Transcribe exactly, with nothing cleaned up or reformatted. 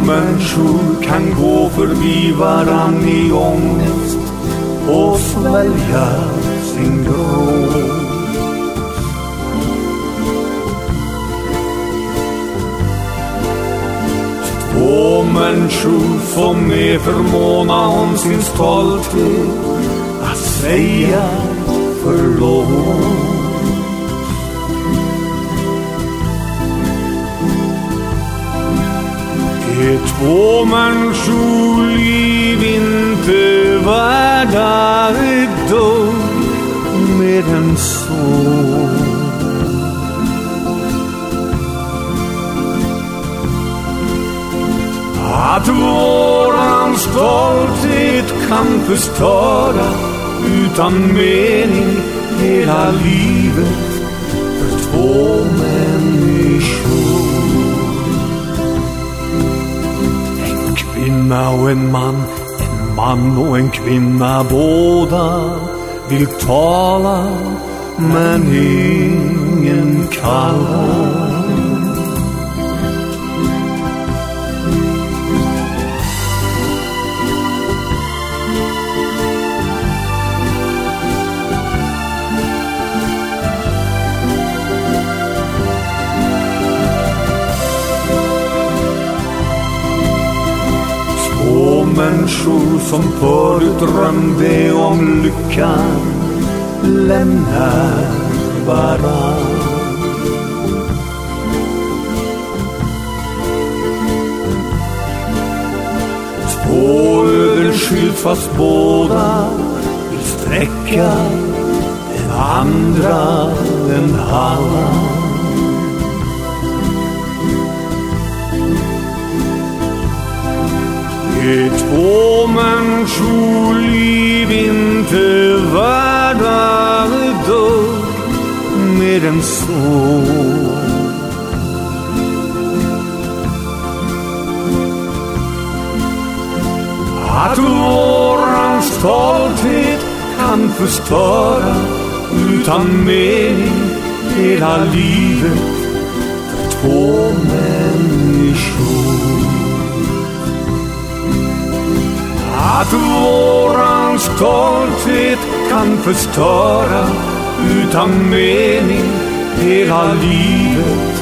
människor kan gå förbi varann i ångest och svälja sin gråt. Två människor som är förmåna om sin stolthet att säga förlåt. Det är två människor liv inte värda ett dugg mer än så. Att våran stolthet kan förstöra utan mening hela livet för två människor. En kvinna och en man, en man och en kvinna, båda vill tala men ingen kallar. Människor som förut drömde om lyckan lämnar varann. Två öden skilt fast båda vill sträcka den andra en hand. Det är två människor liv inte värda ett dugg mer än så. Att våran stolthet kan förstöra utan mening hela livet för två människor. Att våran stolthet kan förstöra utan mening hela livet